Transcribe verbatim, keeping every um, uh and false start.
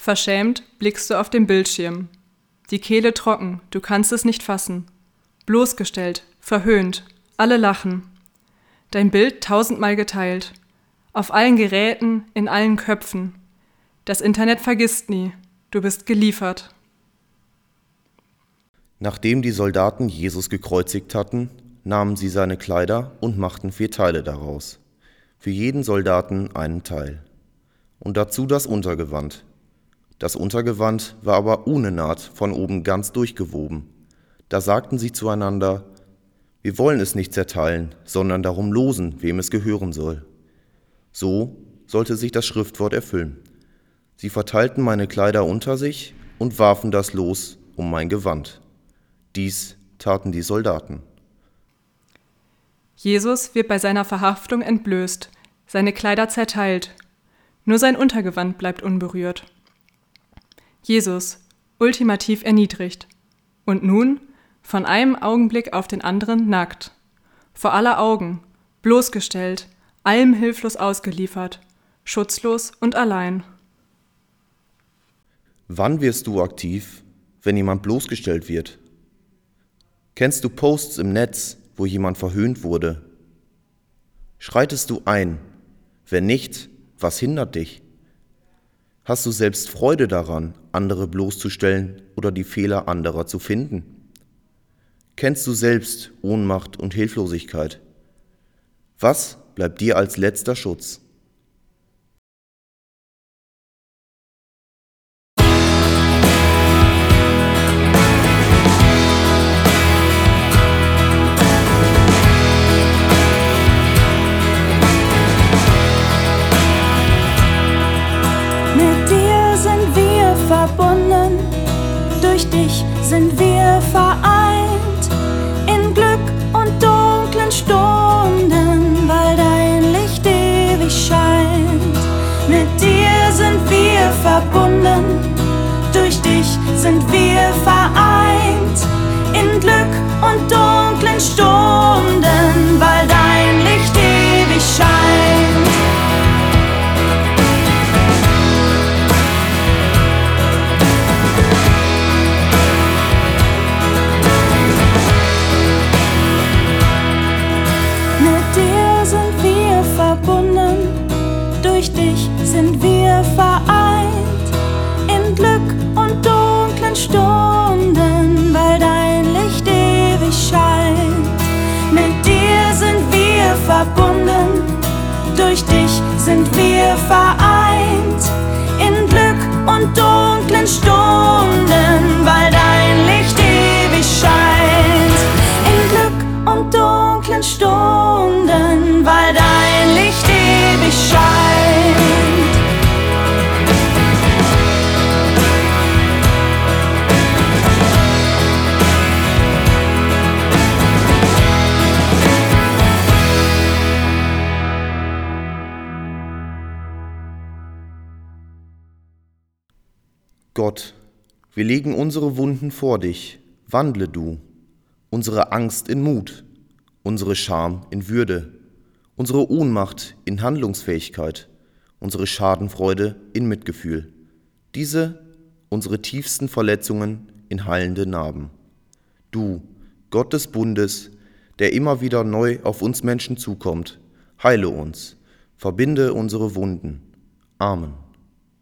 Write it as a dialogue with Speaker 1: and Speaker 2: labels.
Speaker 1: Verschämt blickst du auf den Bildschirm. Die Kehle trocken, du kannst es nicht fassen. Bloßgestellt, verhöhnt, alle lachen. Dein Bild tausendmal geteilt. Auf allen Geräten, in allen Köpfen. Das Internet vergisst nie, du bist geliefert.
Speaker 2: Nachdem die Soldaten Jesus gekreuzigt hatten, nahmen sie seine Kleider und machten vier Teile daraus. Für jeden Soldaten einen Teil. Und dazu das Untergewand. Das Untergewand war aber ohne Naht von oben ganz durchgewoben. Da sagten sie zueinander: Wir wollen es nicht zerteilen, sondern darum losen, wem es gehören soll. So sollte sich das Schriftwort erfüllen. Sie verteilten meine Kleider unter sich und warfen das Los um mein Gewand. Dies taten die Soldaten.
Speaker 1: Jesus wird bei seiner Verhaftung entblößt, seine Kleider zerteilt. Nur sein Untergewand bleibt unberührt. Jesus, ultimativ erniedrigt. Und nun, von einem Augenblick auf den anderen, nackt. Vor aller Augen, bloßgestellt, allem hilflos ausgeliefert, schutzlos und allein.
Speaker 2: Wann wirst du aktiv, wenn jemand bloßgestellt wird? Kennst du Posts im Netz, wo jemand verhöhnt wurde? Schreitest du ein? Wenn nicht, was hindert dich? Hast du selbst Freude daran, andere bloßzustellen oder die Fehler anderer zu finden? Kennst du selbst Ohnmacht und Hilflosigkeit? Was bleibt dir als letzter Schutz?
Speaker 3: Verbunden, durch dich sind wir vereint, in Glück und dunklen Stunden, weil dein Licht ewig scheint. Mit dir sind wir verbunden, durch dich sind wir vereint, in Glück und dunklen Stunden, weil dein Licht ewig scheint. Durch dich sind wir vereint, in Glück und dunklen Stunden, weil dein Licht ewig scheint. Mit dir sind wir verbunden, durch dich sind wir vereint, in Glück und dunklen Stunden, weil dein Licht ewig scheint. In Glück und dunklen Stunden, weil dein Licht ewig scheint.
Speaker 2: Gott, wir legen unsere Wunden vor dich, wandle du, unsere Angst in Mut, unsere Scham in Würde, unsere Ohnmacht in Handlungsfähigkeit, unsere Schadenfreude in Mitgefühl, diese, unsere tiefsten Verletzungen in heilende Narben. Du, Gott des Bundes, der immer wieder neu auf uns Menschen zukommt, heile uns, verbinde unsere Wunden. Amen.